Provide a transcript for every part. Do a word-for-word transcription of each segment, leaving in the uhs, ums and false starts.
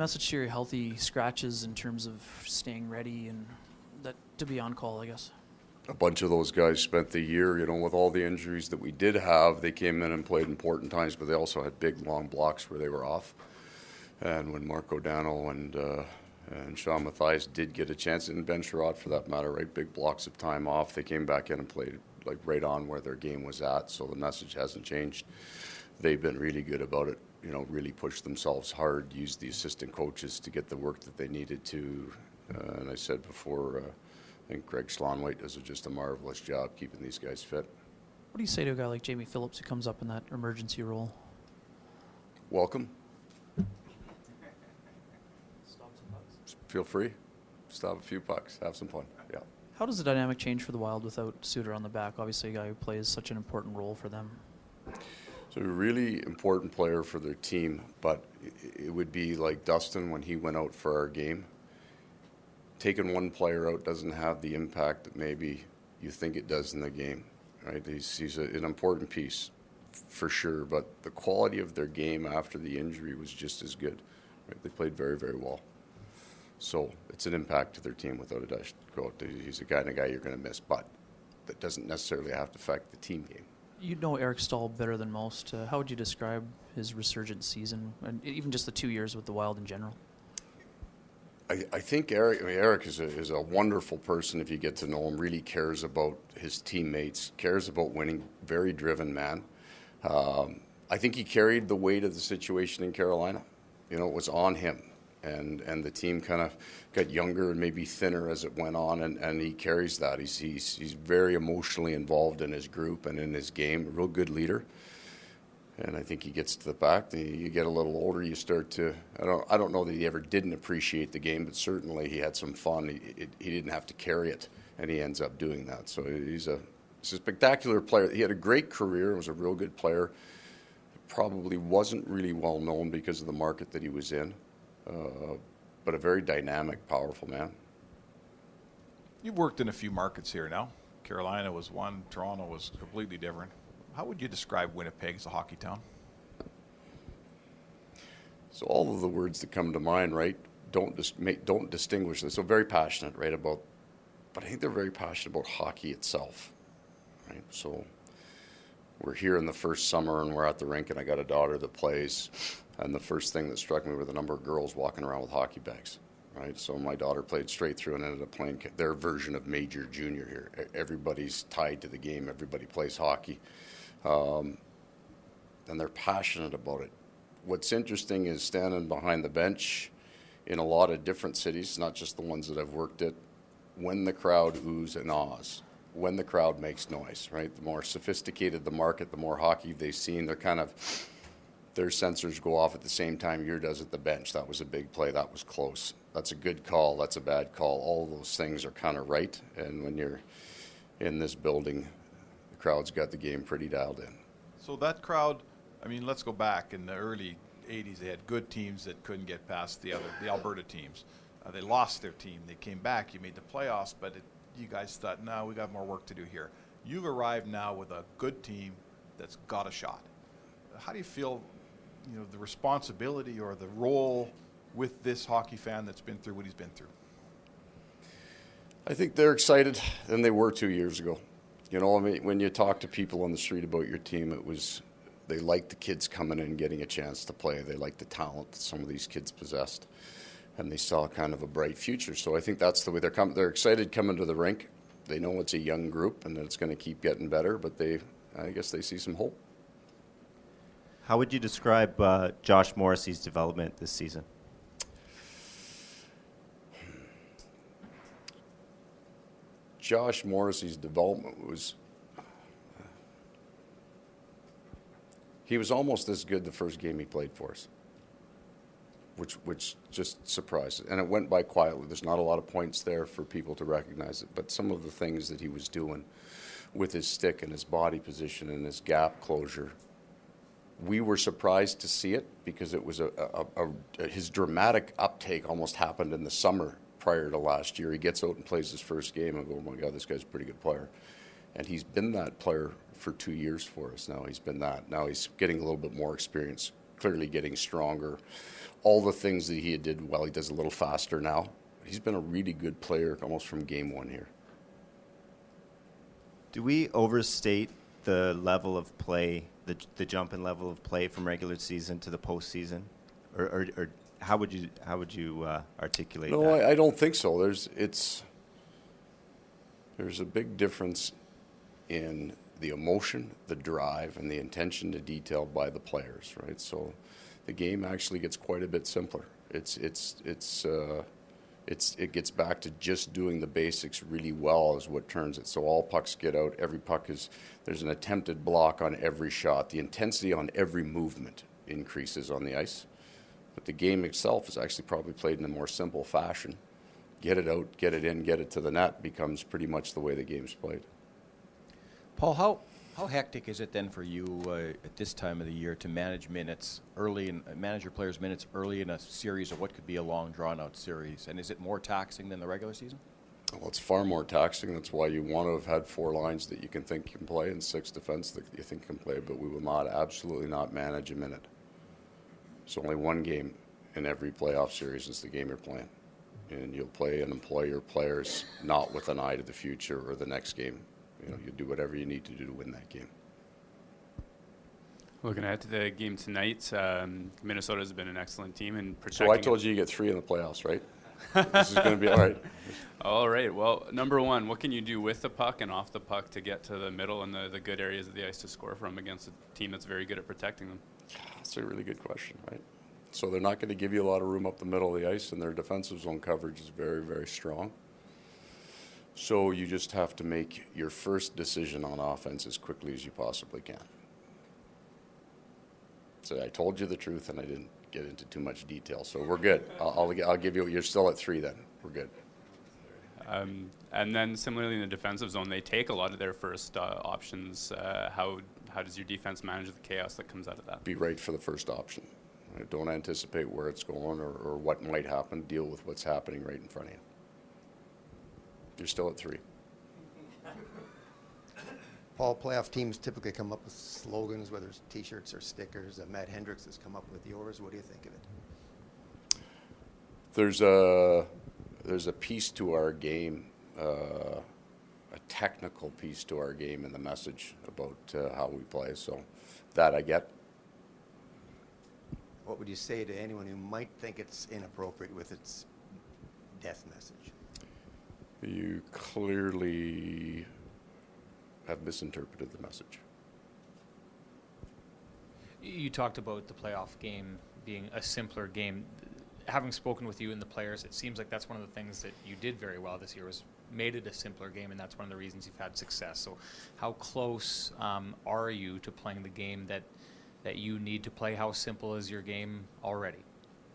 message to your healthy scratches in terms of staying ready and that to be on call, I guess? A bunch of those guys spent the year, you know, with all the injuries that we did have, they came in and played important times, but they also had big, long blocks where they were off. And when Mark O'Donnell and uh, and Sean Mathias did get a chance, and Ben Sherrod for that matter, right, big blocks of time off, they came back in and played like right on where their game was at, so the message hasn't changed. They've been really good about it, you know, really pushed themselves hard, used the assistant coaches to get the work that they needed to. Uh, and I said before, uh, I think Greg Slonwhite does just a marvelous job keeping these guys fit. What do you say to a guy like Jamie Phillips who comes up in that emergency role? Welcome. Feel free. Stop a few pucks. Have some fun. Yeah. How does the dynamic change for the Wild without Suter on the back? Obviously, a guy who plays such an important role for them. So a really important player for their team, but it would be like Dustin when he went out for our game. Taking one player out doesn't have the impact that maybe you think it does in the game, right? He's, he's a, an important piece for sure, but the quality of their game after the injury was just as good. Right? They played very, very well. So it's an impact to their team without a doubt. He's a guy and a guy you're going to miss, but that doesn't necessarily have to affect the team game. You know Eric Stahl better than most. Uh, how would you describe his resurgent season, and even just the two years with the Wild in general? I, I think Eric. I mean, Eric is a is a wonderful person. If you get to know him, really cares about his teammates, cares about winning. Very driven man. Um, I think he carried the weight of the situation in Carolina. You know, it was on him. And and the team kind of got younger and maybe thinner as it went on, and, and he carries that. He's, he's he's very emotionally involved in his group and in his game, a real good leader. And I think he gets to the back. You get a little older, you start to, I don't I don't know that he ever didn't appreciate the game, but certainly he had some fun. He, it, he didn't have to carry it, and he ends up doing that. So he's a, he's a spectacular player. He had a great career, was a real good player. Probably wasn't really well known because of the market that he was in. Uh, but a very dynamic, powerful man. You've worked in a few markets here now. Carolina was one. Toronto was completely different. How would you describe Winnipeg as a hockey town? So all of the words that come to mind, right, don't dis- make, don't distinguish this. So very passionate, right, about, but I think they're very passionate about hockey itself, right? So we're here in the first summer and we're at the rink, and I got a daughter that plays. And the first thing that struck me were the number of girls walking around with hockey bags, right? So my daughter played straight through and ended up playing their version of major junior here. Everybody's tied to the game. Everybody plays hockey. Um, and they're passionate about it. What's interesting is standing behind the bench in a lot of different cities, not just the ones that I've worked at, when the crowd oohs and ahs, when the crowd makes noise, right? The more sophisticated the market, the more hockey they've seen, they're kind of... their sensors go off at the same time yours does at the bench. That was a big play. That was close. That's a good call. That's a bad call. All those things are kind of right. And when you're in this building, the crowd's got the game pretty dialed in. So that crowd, I mean, let's go back. In the early eighties, they had good teams that couldn't get past the other, the Alberta teams. Uh, they lost their team. They came back. You made the playoffs, but it, you guys thought, no, we got more work to do here. You've arrived now with a good team that's got a shot. How do you feel, you know, the responsibility or the role with this hockey fan that's been through what he's been through? I think they're excited than they were two years ago. You know, I mean, when you talk to people on the street about your team, it was they liked the kids coming in and getting a chance to play. They liked the talent that some of these kids possessed, and they saw kind of a bright future. So I think that's the way they're coming. They're excited coming to the rink. They know it's a young group and that it's going to keep getting better, but they, I guess they see some hope. How would you describe uh, Josh Morrissey's development this season? Josh Morrissey's development was, he was almost this good the first game he played for us, which which just surprised. And it went by quietly. There's not a lot of points there for people to recognize it, but some of the things that he was doing with his stick and his body position and his gap closure, we were surprised to see it because it was a, a, a, his dramatic uptake almost happened in the summer prior to last year. He gets out and plays his first game and go, oh my God, this guy's a pretty good player. And he's been that player for two years for us now. He's been that. Now he's getting a little bit more experience, clearly getting stronger. All the things that he did well, he does a little faster now. He's been a really good player almost from game one here. Do we overstate the level of play, the the jump in level of play from regular season to the postseason, or or, or how would you how would you uh, articulate no, that? No, I, I don't think so. There's it's there's a big difference in the emotion, the drive, and the attention to detail by the players, right? So the game actually gets quite a bit simpler. It's it's it's uh, it's it gets back to just doing the basics really well is what turns it. So all pucks get out. Every puck is there's an attempted block on every shot. The intensity on every movement increases on the ice. But the game itself is actually probably played in a more simple fashion. Get it out, get it in, get it to the net becomes pretty much the way the game's played. Paul, how how hectic is it then for you uh, at this time of the year to manage minutes early and uh, manage your players' minutes early in a series of what could be a long, drawn-out series? And is it more taxing than the regular season? Well, it's far more taxing. That's why you want to have had four lines that you can think can play and six defense that you think can play. But we will not, absolutely not manage a minute. It's only one game in every playoff series is the game you're playing. And you'll play and employ your players not with an eye to the future or the next game. You know, you do whatever you need to do to win that game. Looking ahead to the game tonight, um, Minnesota has been an excellent team in protecting. So I told you you get three in the playoffs, right? This is going to be all right. All right. Well, number one, what can you do with the puck and off the puck to get to the middle and the, the good areas of the ice to score from against a team that's very good at protecting them? That's a really good question, right? So they're not going to give you a lot of room up the middle of the ice, and their defensive zone coverage is very, very strong. So you just have to make your first decision on offense as quickly as you possibly can. So I told you the truth, and I didn't get into too much detail. So we're good. I'll, I'll, I'll give you. You're still at three. Then we're good. Um, and then similarly in the defensive zone, they take a lot of their first uh, options. Uh, how how does your defense manage the chaos that comes out of that? Be right for the first option. Right? Don't anticipate where it's going or, or what might happen. Deal with what's happening right in front of you. You're still at three. Paul, playoff teams typically come up with slogans, whether it's T-shirts or stickers. Uh, Matt Hendricks has come up with yours. What do you think of it? There's a there's a piece to our game, uh, a technical piece to our game, and the message about uh, how we play. So that I get. What would you say to anyone who might think it's inappropriate with its death message? You clearly have misinterpreted the message. You talked about the playoff game being a simpler game. Having spoken with you and the players, it seems like that's one of the things that you did very well this year was made it a simpler game, and that's one of the reasons you've had success. So how close um, are you to playing the game that, that you need to play? How simple is your game already?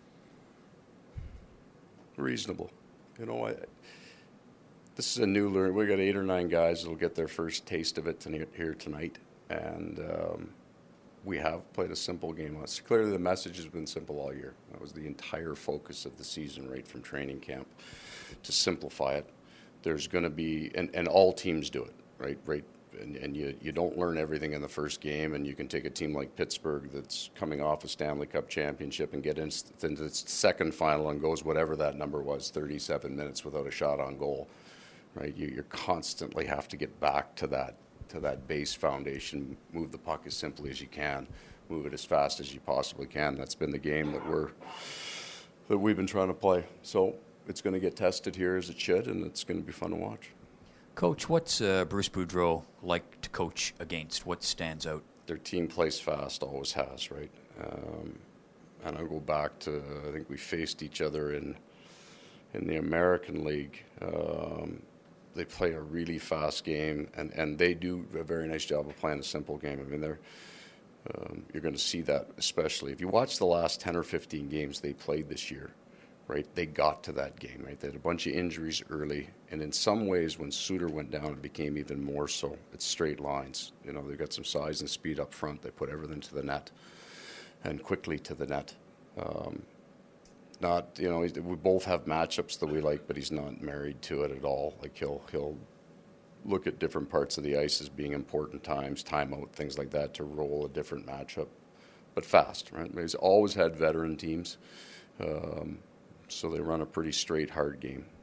Reasonable. You know, I, this is a new learn. We got eight or nine guys that'll get their first taste of it tonight, here tonight, and um, we have played a simple game. It's clearly, the message has been simple all year. That was the entire focus of the season, right from training camp, to simplify it. There's going to be, and, and all teams do it, right? Right, and, and you you don't learn everything in the first game, and you can take a team like Pittsburgh that's coming off a Stanley Cup championship and get into its second final and goes whatever that number was, thirty-seven minutes without a shot on goal. Right, you you constantly have to get back to that to that base foundation. Move the puck as simply as you can, move it as fast as you possibly can. That's been the game that we're that we've been trying to play. So it's going to get tested here as it should, and it's going to be fun to watch. Coach, what's uh, Bruce Boudreau like to coach against? What stands out? Their team plays fast, always has, right? Um, and I'll go back to I think we faced each other in in the American League. Um, They play a really fast game, and, and they do a very nice job of playing a simple game. I mean, they're, um, you're going to see that, especially if you watch the last ten or fifteen games they played this year, right? They got to that game, right? They had a bunch of injuries early, and in some ways, when Suter went down, it became even more so. It's straight lines. You know, they've got some size and speed up front. They put everything to the net, and quickly to the net. Um, Not, you know, we both have matchups that we like, but he's not married to it at all. Like he'll he'll look at different parts of the ice as being important times, timeout, things like that, to roll a different matchup. but fast, right? He's always had veteran teams, um, so they run a pretty straight, hard game.